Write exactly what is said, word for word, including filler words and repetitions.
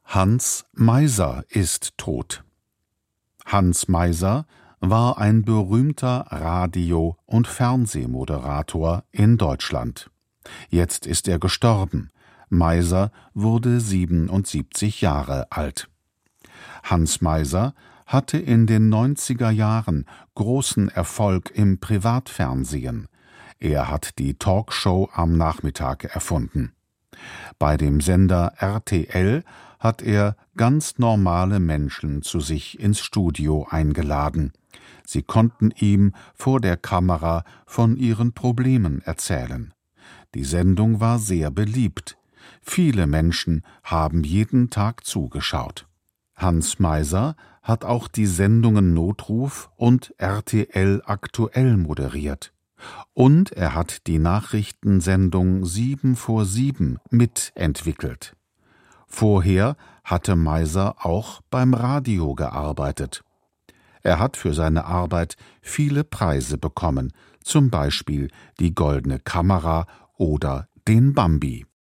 Hans Meiser ist tot. Hans Meiser war ein berühmter Radio- und Fernsehmoderator in Deutschland. Jetzt ist er gestorben. Meiser wurde siebenundsiebzig Jahre alt. Hans Meiser hatte in den neunziger Jahren großen Erfolg im Privatfernsehen. Er hat die Talkshow am Nachmittag erfunden. Bei dem Sender R T L hat er ganz normale Menschen zu sich ins Studio eingeladen. Sie konnten ihm vor der Kamera von ihren Problemen erzählen. Die Sendung war sehr beliebt. Viele Menschen haben jeden Tag zugeschaut. Hans Meiser hat auch die Sendungen Notruf und R T L Aktuell moderiert. Und er hat die Nachrichtensendung Sieben vor Sieben mitentwickelt. Vorher hatte Meiser auch beim Radio gearbeitet. Er hat für seine Arbeit viele Preise bekommen, zum Beispiel die Goldene Kamera oder den Bambi.